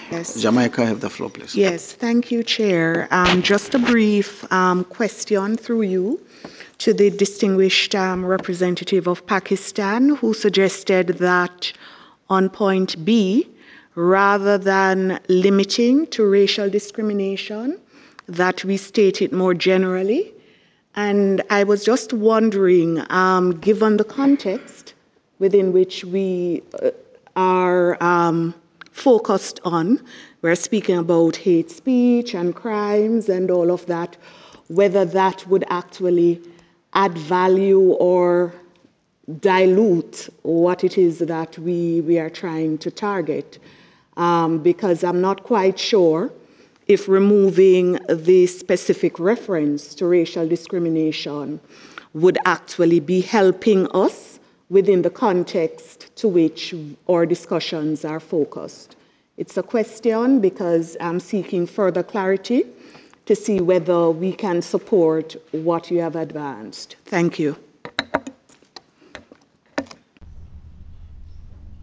Yes. Jamaica, have the floor, please. Yes, thank you, Chair. Just a brief question through you to the distinguished representative of Pakistan, who suggested that on point B, rather than limiting to racial discrimination, that we state it more generally. And I was just wondering, given the context within which we are focused on, we're speaking about hate speech and crimes and all of that, whether that would actually add value or dilute what it is that we are trying to target. Because I'm not quite sure if removing the specific reference to racial discrimination would actually be helping us within the context to which our discussions are focused. It's a question because I'm seeking further clarity to see whether we can support what you have advanced. Thank you.